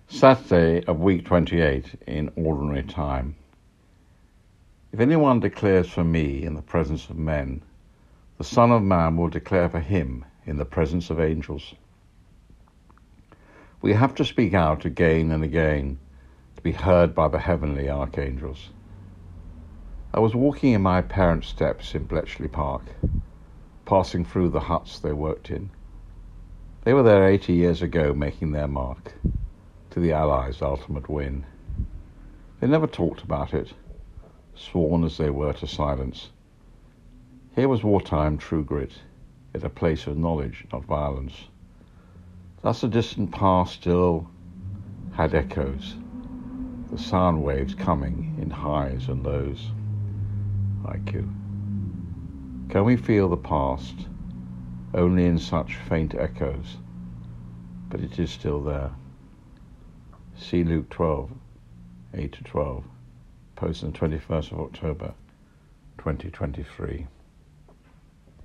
Saturday of week 28 in ordinary time. If anyone declares for me in the presence of men, the Son of Man will declare for him in the presence of angels. We have to speak out again and again to be heard by the heavenly archangels. I was walking in my parents' steps in Bletchley Park, passing through the huts they worked in. They were there 80 years ago making their mark to the Allies' ultimate win. They never talked about it, sworn as they were to silence. Here was wartime true grit, yet a place of knowledge, not violence. Thus the distant past still had echoes, the sound waves coming in highs and lows. IQ. Can we feel the past only in such faint echoes? But it is still there. See Luke 12, 8-12, posted on the 21st of October, 2023.